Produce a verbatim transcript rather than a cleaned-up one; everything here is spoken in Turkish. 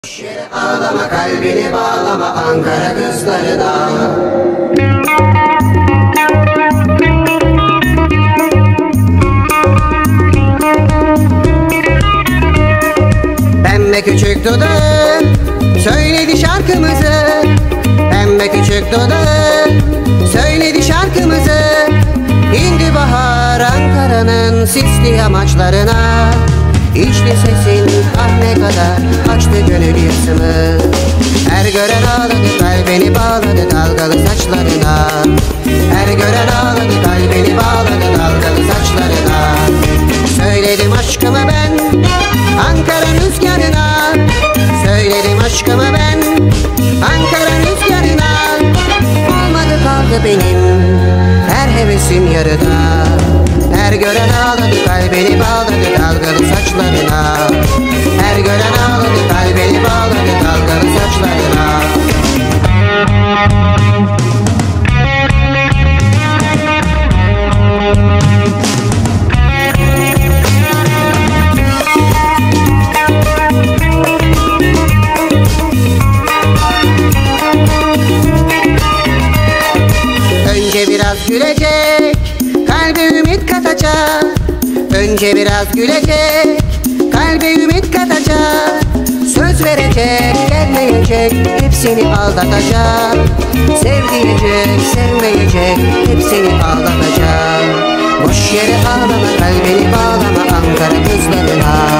Boş yere ağlama, kalbini bağlama Ankara kızlarına. Pembe küçük dudağı söyledi şarkımızı. Pembe küçük dudağı söyledi şarkımızı. İndi bahar Ankara'nın sisli yamaçlarına. İçli sesin ah ne kadar açtı gönül yasımı. Her gören ağladı, kalbini bağladı dalgalı saçlarına. Her gören ağladı, kalbini bağladı dalgalı saçlarına. Söyledim aşkımı ben Ankara rüzgarına. Söyledim aşkımı ben Ankara rüzgarına. Olmadı kaldı benim her hevesim yarıda. Her gören ağladı, kalbini bağladı dalgalı saçlarına. Her gören ağladı, kalbini bağladı dalgalı saçlarına. Önce biraz gülecek, kalbe ümit katacak. Önce biraz gülecek, kalbe ümit katacak. Söz verecek, gelmeyecek, hepsini aldatacak. Sev diyecek, sevmeyecek, hepsini aldatacak. Boş yere ağlama, kalbini bağlama Ankara kızlarına.